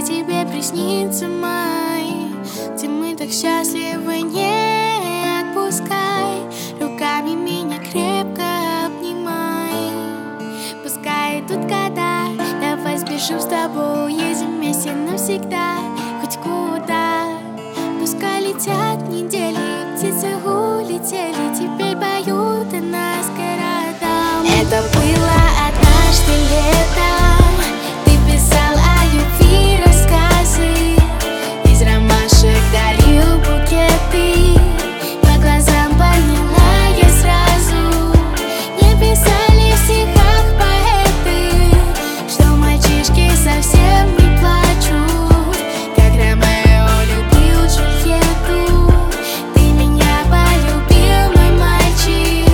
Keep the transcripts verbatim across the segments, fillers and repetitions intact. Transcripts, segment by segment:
тебе приснится май, где мы так счастливы, не отпускай. Руками меня крепко обнимай. Пускай идут года, давай сбежим с тобой, уедем вместе навсегда, хоть куда. Пускай летят недели, птицы улетели, теперь поют о нас городам. Это было однажды летом, ты писал о любви рассказы, из ромашек дарил букеты, по глазам поняла я сразу. Не писали в стихах поэты, что мальчишки совсем не плачут, как Ромео любил Джульетту. Ты меня полюбил, мой мальчик.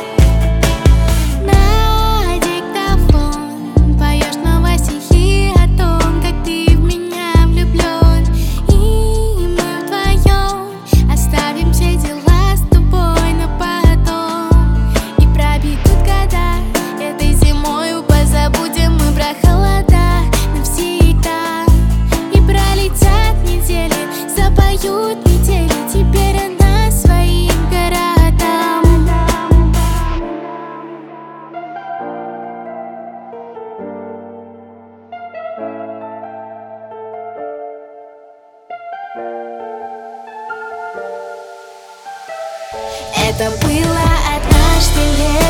На диктофон поешь снова стихи о том, как ты в меня влюблен, и мы вдвоем оставим все дела с тобой на потом. И пробегут года, этой зимою позабудем мы про холода навсегда. И пролетят недели, запоют метели, теперь о нас своим городам. Это было однажды летом.